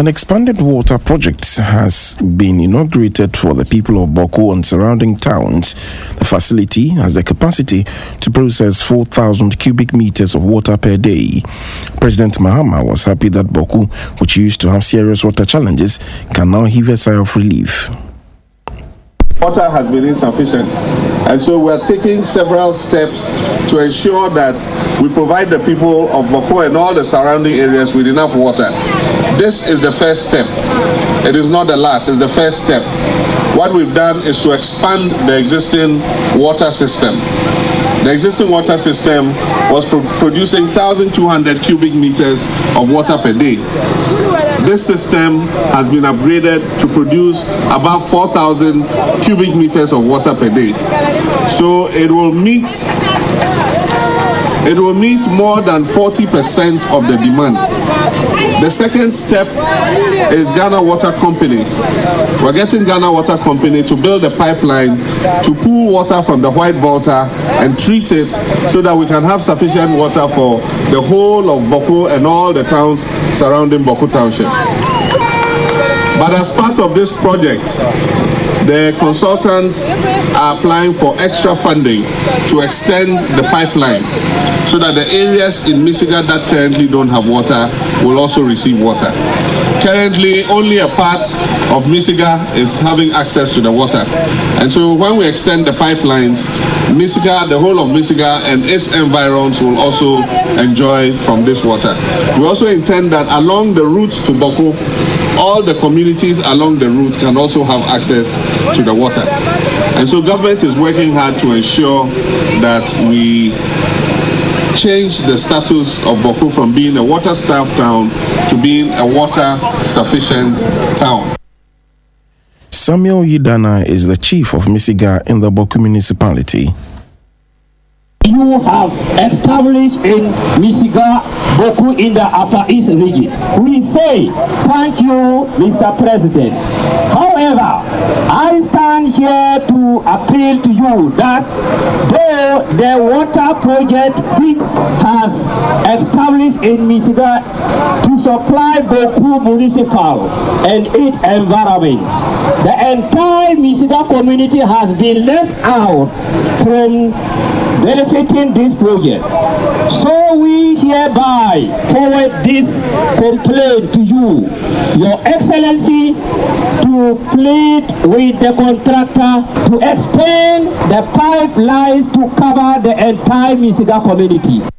An expanded water project has been inaugurated for the people of Bawku and surrounding towns. The facility has the capacity to process 4,000 cubic meters of water per day. President Mahama was happy that Bawku, which used to have serious water challenges, can now heave a sigh of relief. Water has been insufficient, and so we are taking several steps to ensure that we provide the people of Bawku and all the surrounding areas with enough water. This is the first step. It is not the last, it's the first step. What we've done is to expand the existing water system. The existing water system was producing 1,200 cubic meters of water per day. This system has been upgraded to produce about 4,000 cubic meters of water per day. So it will meet more than 40% of the demand. The second step is Ghana Water Company. We're getting Ghana Water Company to build a pipeline to pull water from the White Volta and treat it so that we can have sufficient water for the whole of Bawku and all the towns surrounding Bawku Township. But as part of this project, the consultants are applying for extra funding to extend the pipeline so that the areas in Misiga that currently don't have water will also receive water. Currently, only a part of Misiga is having access to the water. And so when we extend the pipelines, Misiga, the whole of Misiga and its environs will also enjoy from this water. We also intend that along the route to Bawku, all the communities along the route can also have access to the water. And so government is working hard to ensure that we change the status of Bawku from being a water-starved town to being a water-sufficient town. Samuel Yidana is the chief of Misiga in the Bawku municipality. You have established in Misiga, Bawku in the Upper East region. We say thank you, Mr. President. However, I stand here to appeal to you that the water project which has established in Misiga to supply Bawku municipal and its environment, the entire Misiga community has been left out from benefiting this project. So we hereby forward this complaint to you, Your Excellency, to plead with the contractor to extend the pipelines to cover the entire Misiga community.